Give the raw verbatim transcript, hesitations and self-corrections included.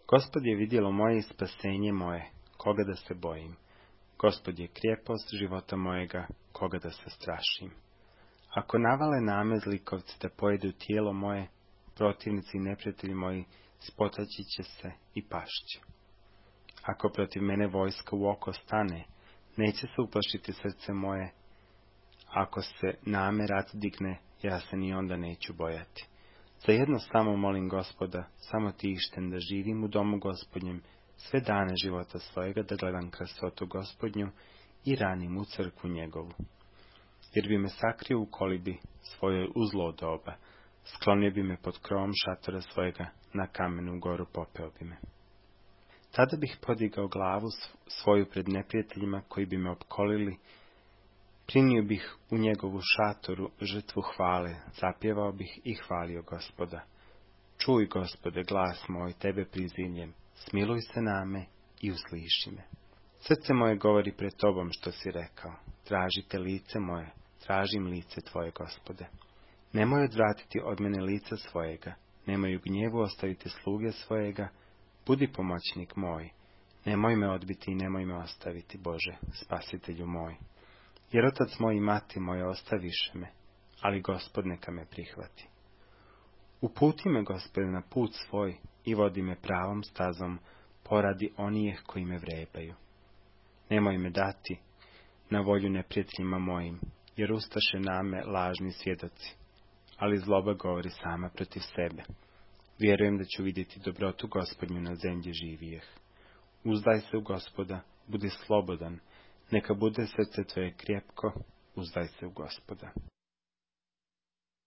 Gospod je vidjelo moje i spasenje moje, koga da se bojim. Gospod je krijepost života mojega, koga da se strašim. Ako navale name zlikovci da pojedu tijelo moje, protivnici i neprijatelji moji spotaći će se i pašće. Ako protiv mene vojska u oko stane, neće se uplašiti srce moje. Ako se name rat digne, ja se ni onda neću bojati. Za jedno samo molim Gospoda, samo tišten da živim u domu Gospodnjem, sve dane života svojega da gledam krasotu Gospodnju i ranim u crkvu njegovu. Jer bi me sakrio u kolibi svojoj u zlo doba, sklonio bi me pod krovom šatora svojega, na kamenu goru popeo bi me. Tada bih podigao glavu svoju pred neprijateljima koji bi me opkolili, prinio bih u njegovu šatoru žrtvu hvale, zapjevao bih i hvalio Gospoda. Čuj, Gospode, glas moj, tebe prizivljem, smiluj se name i usliši me. Srce moje govori pred tobom što si rekao, tražite lice moje, tražim lice tvoje, Gospode. Nemoj odvratiti od mene lica svojega, nemoj u gnjevu ostaviti sluge svojega, budi pomoćnik moj, nemoj me odbiti i nemoj me ostaviti, Bože, spasitelju moj. Jer otac moj i mati moja ostaviše me, ali Gospod neka me prihvati. Uputi me, Gospode, na put svoj i vodi me pravom stazom, poradi onijeh koji me vrebaju. Nemoj me dati na volju neprijateljima mojim, jer ustaše name lažni svjedoci, ali zloba govori sama protiv sebe. Vjerujem da ću vidjeti dobrotu Gospodnju na zemlji živijeh. Uzdaj se u Gospoda, budi slobodan, neka bude srce tvoje krepko, uzdaj se u Gospoda.